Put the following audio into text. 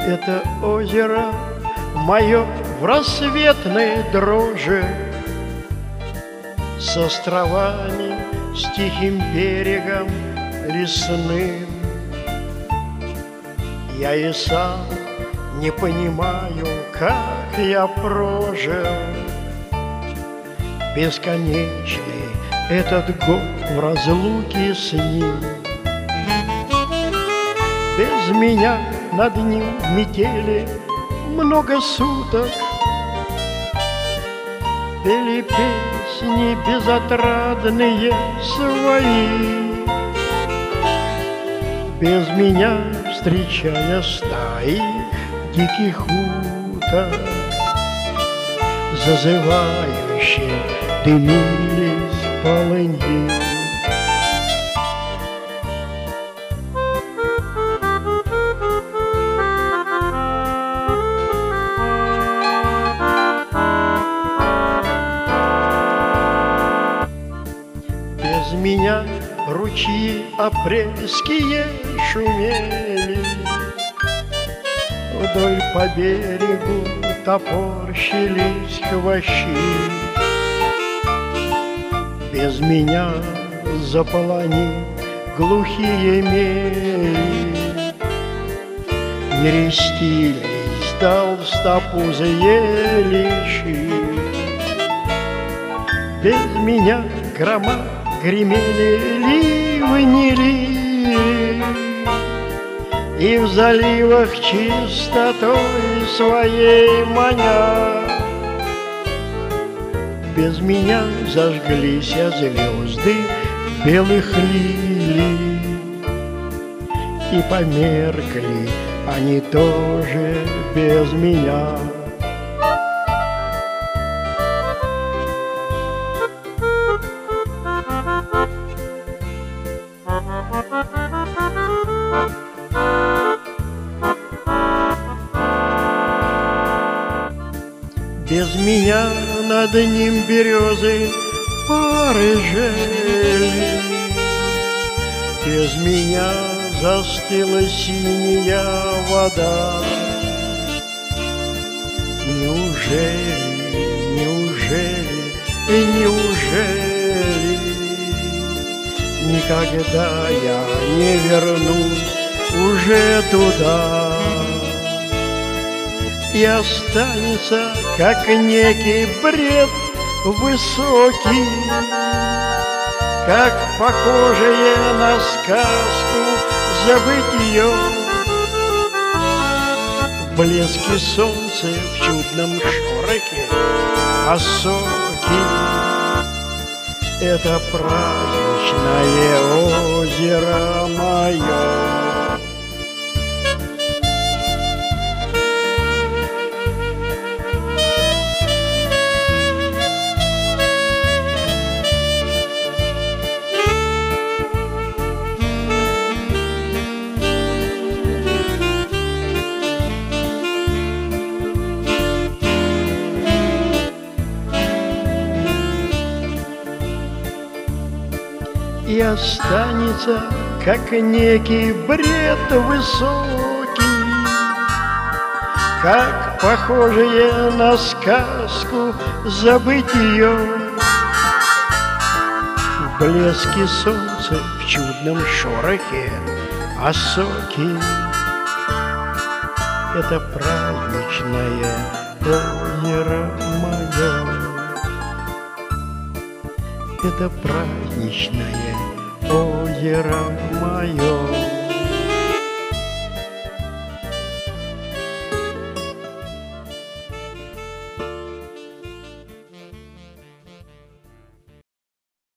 Это озеро мое в рассветной дрожи, с островами, с тихим берегом лесным. Я и сам не понимаю, как я прожил бесконечный этот год в разлуке с ним. Без меня над ним метели много суток, пели песни безотрадные свои, без меня встречая стаи диких уток, зазывающе дымились полыньи. Без меня ручьи апрельские шумели, вдоль по берегу топорщились хвощи. Без меня заполонил глухие мели, нерестились толстопузые лещи. Без меня грома гремели, ливни лили, и в заливах чистотой своей маня. Без меня зажглись звезды белых лилий, и померкли они тоже без меня. Без меня над ним березы порыжели, без меня застыла синяя вода. Неужели никогда я не вернусь уже туда, и останется, как некий бред высокий, как похожее на сказку забытье, в блеске солнца, в чудном шорохе осоки. Это праздничное озеро мое. И останется, как некий бред высокий, как похожее на сказку забытье, в блеске солнца, в чудном шорохе осоки. Это праздничное озеро мое. Это праздничное озеро мое.